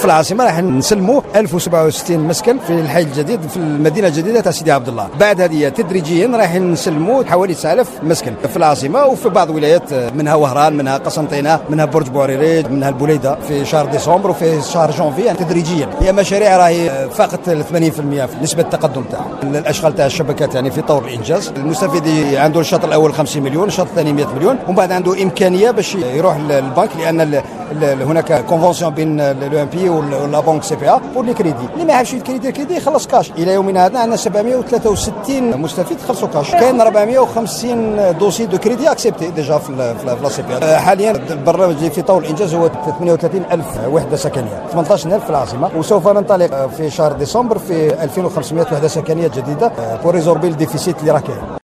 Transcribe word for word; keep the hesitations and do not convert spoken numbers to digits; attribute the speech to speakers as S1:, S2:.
S1: في العاصمه راح نسلموا ألف وسبعة وستين مسكن في الحي الجديد في المدينه الجديده تاع سيدي عبد الله. بعد هذه تدريجيا راح نسلموا حوالي تسعة آلاف مسكن في العاصمه وفي بعض الولايات منها وهران منها قسنطينه منها برج بوعريري منها البوليده في شهر ديسمبر وفي شهر جونفي تدريجيا. هي مشاريع راهي فاقت ثمانين بالمئة في نسبه التقدم تاعها. الاشغال تاع الشبكات يعني في طور الانجاز. المستفيد عنده الشوط الاول خمسين مليون الشوط الثاني مئة مليون ومن بعد عنده امكانيه باش يروح للبنك لان هناك كونفونسيون بين لو ام بي ولا بنك سي بي ا بور لي كريدي. اللي ما يحبش الكريدي الكريدي يخلص كاش. الى يومنا هذا عندنا سبعمئة وثلاثة وستين مستفيد خلصوا كاش. كاين أربعمئة وخمسين دوسي دو كريدي اكسبتي ديجا في لا سي بي ا. حاليا البرنامج اللي في طور الانجاز هو ثمانية وثلاثين ألف وحده سكنيه ثمانية عشر ألف في العاصمه وسوف ننطلق في شهر ديسمبر في ألفين وخمسمئة وحده سكنيه جديده بور ريزوربي الديفيسيت اللي راه كاين.